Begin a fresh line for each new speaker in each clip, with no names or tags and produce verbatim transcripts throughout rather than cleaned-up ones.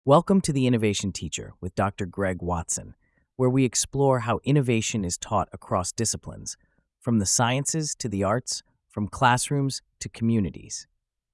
Welcome to the Innovation Teacher with Doctor Greg Watson, where we explore how innovation is taught across disciplines, from the sciences to the arts, from classrooms to communities.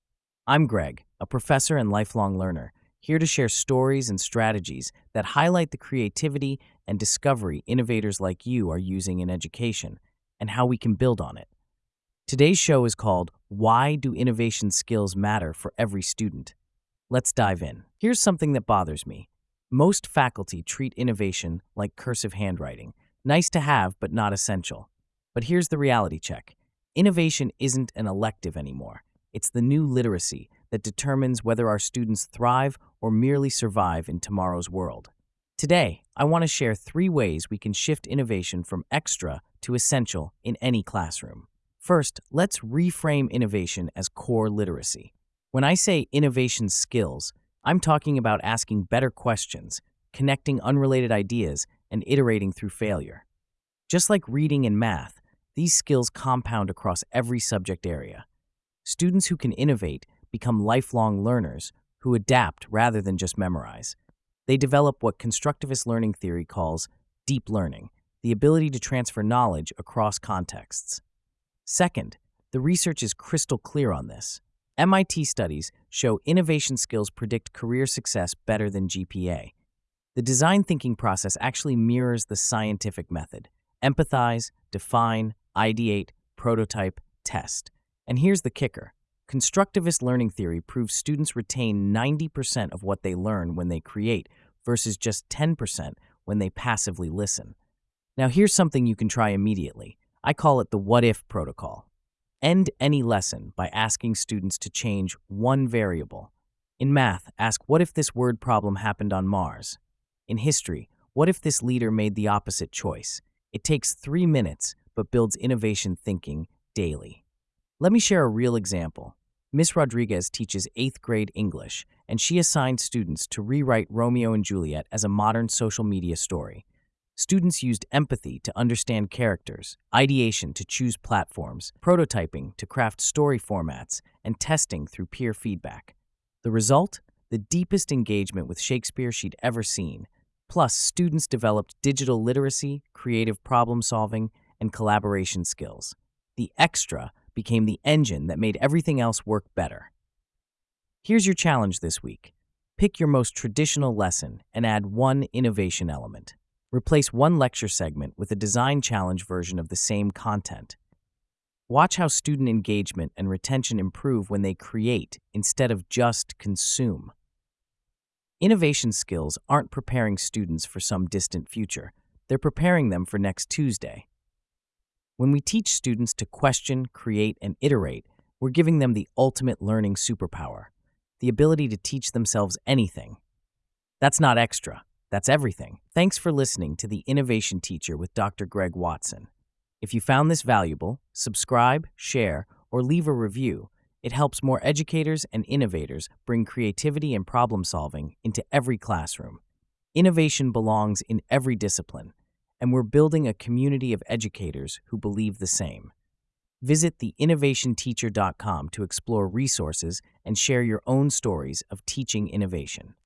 I'm Greg, a professor and lifelong learner, here to share stories and strategies that highlight the creativity and discovery innovators like you are using in education and how we can build on it. Today's show is called Why Do Innovation Skills Matter for Every Student? Let's dive in. Here's something that bothers me. Most faculty treat innovation like cursive handwriting. Nice to have, but not essential. But here's the reality check. Innovation isn't an elective anymore. It's the new literacy that determines whether our students thrive or merely survive in tomorrow's world. Today, I want to share three ways we can shift innovation from extra to essential in any classroom. First, let's reframe innovation as core literacy. When I say innovation skills, I'm talking about asking better questions, connecting unrelated ideas, and iterating through failure. Just like reading and math, these skills compound across every subject area. Students who can innovate become lifelong learners who adapt rather than just memorize. They develop what constructivist learning theory calls deep learning, the ability to transfer knowledge across contexts. Second, the research is crystal clear on this. M I T studies show innovation skills predict career success better than G P A. The design thinking process actually mirrors the scientific method. Empathize, define, ideate, prototype, test. And here's the kicker. Constructivist learning theory proves students retain ninety percent of what they learn when they create versus just ten percent when they passively listen. Now here's something you can try immediately. I call it the what-if protocol. End any lesson by asking students to change one variable. In math, ask what if this word problem happened on Mars? In history, what if this leader made the opposite choice? It takes three minutes, but builds innovation thinking daily. Let me share a real example. Miss Rodriguez teaches eighth grade English, and she assigned students to rewrite Romeo and Juliet as a modern social media story. Students used empathy to understand characters, ideation to choose platforms, prototyping to craft story formats, and testing through peer feedback. The result? The deepest engagement with Shakespeare she'd ever seen. Plus, students developed digital literacy, creative problem solving, and collaboration skills. The extra became the engine that made everything else work better. Here's your challenge this week. Pick your most traditional lesson and add one innovation element. Replace one lecture segment with a design challenge version of the same content. Watch how student engagement and retention improve when they create instead of just consume. Innovation skills aren't preparing students for some distant future. They're preparing them for next Tuesday. When we teach students to question, create, and iterate, we're giving them the ultimate learning superpower, the ability to teach themselves anything. That's not extra. That's everything. Thanks for listening to The Innovation Teacher with Doctor Greg Watson. If you found this valuable, subscribe, share, or leave a review. It helps more educators and innovators bring creativity and problem solving into every classroom. Innovation belongs in every discipline, and we're building a community of educators who believe the same. Visit the innovation teacher dot com to explore resources and share your own stories of teaching innovation.